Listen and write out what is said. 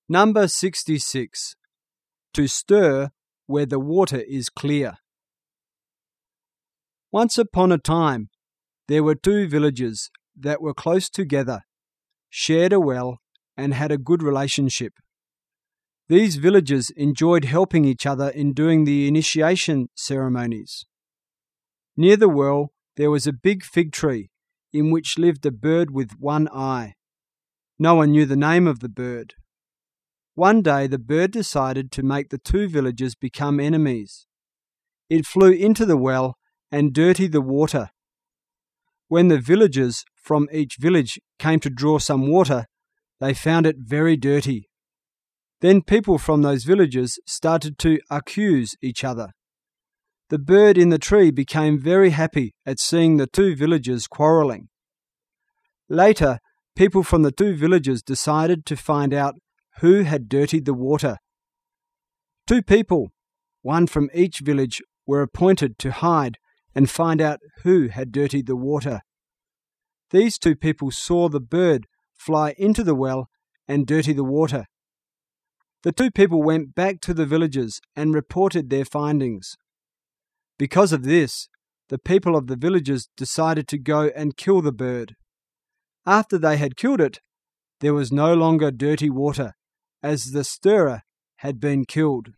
Number 66. To stir where the water is clear. Once upon a time, there were two villages that were close together, shared a well, and had a good relationship. These villagers enjoyed helping each other in doing the initiation ceremonies. Near the well, there was a big fig tree in which lived a bird with one eye. No one knew the name of the bird. One day the bird decided to make the two villages become enemies. It flew into the well and dirtied the water. When the villagers from each village came to draw some water, they found it very dirty. Then people from those villages started to accuse each other. The bird in the tree became very happy at seeing the two villagers quarrelling. Later, people from the two villages decided to find out who had dirtied the water. Two people, one from each village, were appointed to hide and find out who had dirtied the water. These two people saw the bird fly into the well and dirty the water. The two people went back to the villages and reported their findings. Because of this, the people of the villages decided to go and kill the bird. After they had killed it, there was no longer dirty water, as the stirrer had been killed.